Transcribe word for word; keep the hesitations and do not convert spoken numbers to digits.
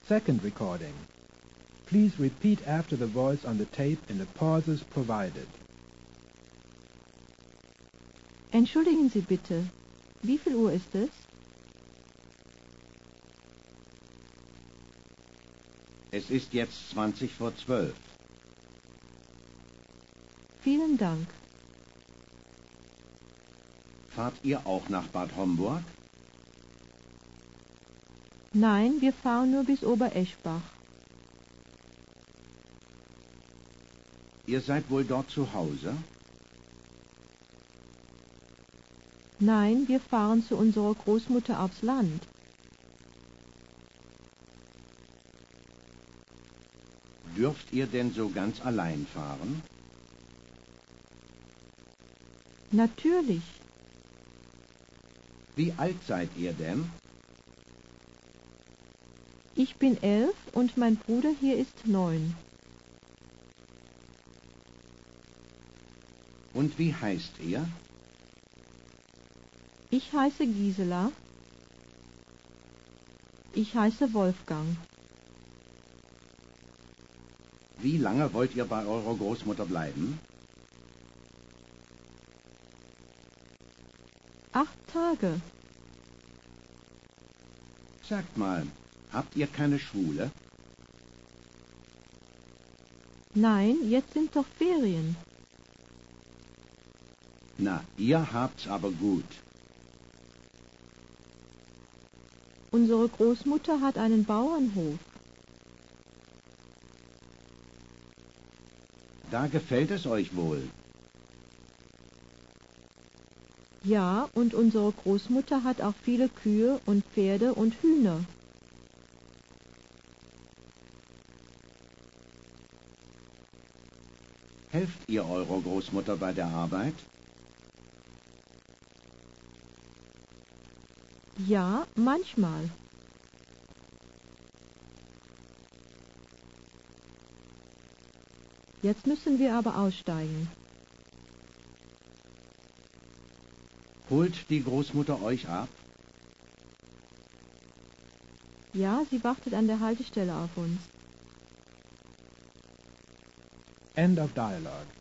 Second recording. Please repeat after the voice on the tape in the pauses provided. Entschuldigen Sie bitte, wie viel Uhr ist es? Es ist jetzt zwanzig vor zwölf. Vielen Dank. Fahrt ihr auch nach Bad Homburg? Nein, wir fahren nur bis Obereschbach. Ihr seid wohl dort zu Hause? Nein, wir fahren zu unserer Großmutter aufs Land. Dürft ihr denn so ganz allein fahren? Natürlich. Wie alt seid ihr denn? Ich bin elf und mein Bruder hier ist neun. Und wie heißt ihr? Ich heiße Gisela. Ich heiße Wolfgang. Wie lange wollt ihr bei eurer Großmutter bleiben? Acht Tage. Sagt mal, habt ihr keine Schule? Nein, jetzt sind doch Ferien. Na, ihr habt's aber gut. Unsere Großmutter hat einen Bauernhof. Da gefällt es euch wohl. Ja, und unsere Großmutter hat auch viele Kühe und Pferde und Hühner. Helft ihr eurer Großmutter bei der Arbeit? Ja, manchmal. Jetzt müssen wir aber aussteigen. Holt die Großmutter euch ab? Ja, sie wartet an der Haltestelle auf uns. End of dialogue.